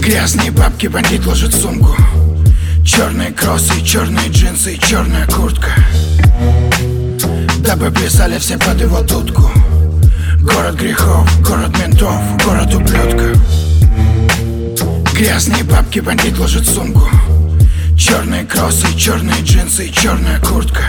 Грязные бабки, бандит ложит сумку. Черные кроссы, черные джинсы и черная куртка. Дабы плясали все под его дудку. Город грехов, город ментов, город ублюдков. Грязные бабки, бандит ложит сумку. Черные кроссы, черные джинсы и черная куртка.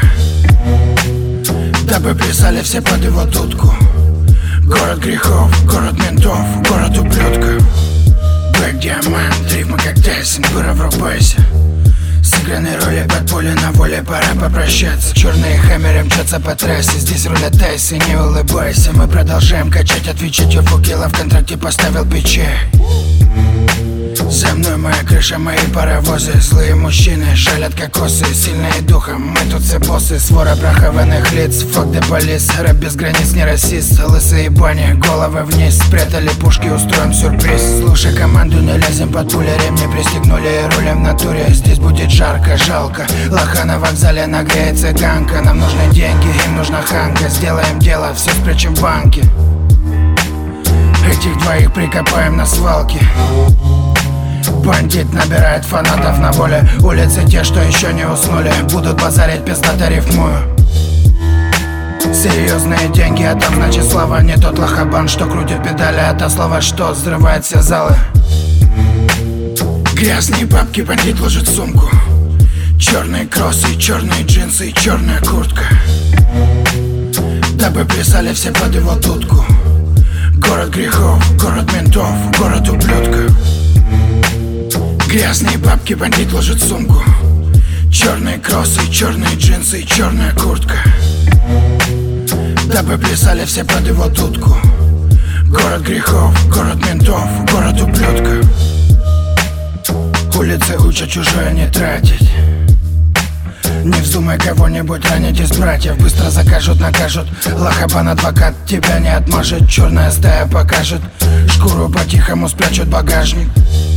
Дабы плясали все под его дудку. Город грехов, город ментов, город ублюдков. Блэк диамант, рифмы как Тайсон, дура, врубайся. Сыгранные роли под поле на воле, пора попрощаться. Черные хаммеры мчатся по трассе, здесь рулят тайсы, не улыбайся. Мы продолжаем качать, отвечать, я фукела в контракте поставил печать. За мной моя крыша, мои паровозы. Злые мужчины шалят кокосы, сильные духом, мы тут все боссы. Свора брахованных лиц, fuck the police. Рэп без границ, не расист. Лысые бани, головы вниз. Спрятали пушки, устроим сюрприз. Слушай команду, не лезем под пули. Ремни пристегнули и рулем в натуре. Здесь будет жарко, жалко. Лоха на вокзале нагреет цыганка. Нам нужны деньги, им нужна ханка. Сделаем дело, все спрячем в банке. Этих двоих прикопаем на свалке. Бандит набирает фанатов на воле. Улицы те, что еще не уснули, будут базарить, пиздато рифмую. Серьезные деньги, а там значит слава. Не тот лохобан, что крутит педали, а та слова, что взрывает все залы. Грязные бабки, бандит ложит сумку. Черные кроссы, черные джинсы и черная куртка. Дабы плясали все под его дудку. Город грехов, город ментов, город ублюдков. Грязные бабки, бандит ложит сумку. Черные кроссы, черные джинсы и черная куртка. Дабы плясали все под его дудку. Город грехов, город ментов, город ублюдков. Улицы учат чужое не тратить. Не вздумай кого-нибудь ранить из братьев. Быстро закажут, накажут. Лохобан адвокат тебя не отмажет. Черная стая покажет. Шкуру по-тихому спрячут в багажник.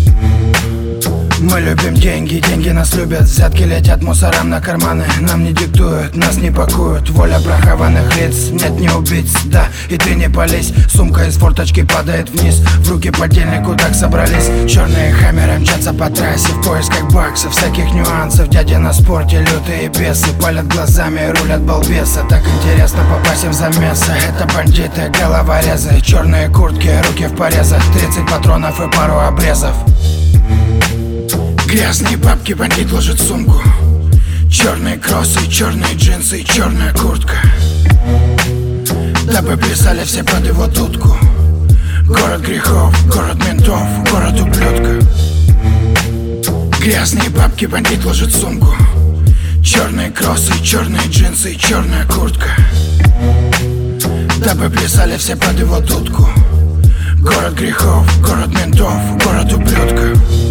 Мы любим деньги, деньги нас любят. Взятки летят мусорам на карманы. Нам не диктуют, нас не пакуют. Воля брахованных лиц, нет не убийц. Да, и ты не пались. Сумка из форточки падает вниз. В руки подельнику так собрались. Черные хаммеры мчатся по трассе в поисках баксов, всяких нюансов. Дяди на спорте, лютые бесы. Палят глазами и рулят балбеса. Так интересно попасть им в замеса. Это бандиты, головорезы. Черные куртки, руки в порезах. 30 патронов и пару обрезов. Грязные бабки, бандит ложит сумку. Черные кроссы, черные джинсы и черная куртка. Дабы плясали все под его дудку. Город грехов, город ментов, город ублюдков. Грязные бабки, бандит ложит сумку. Черные кроссы, черные джинсы и черная куртка. Дабы плясали все под его дудку. Город грехов, город ментов, город ублюдков.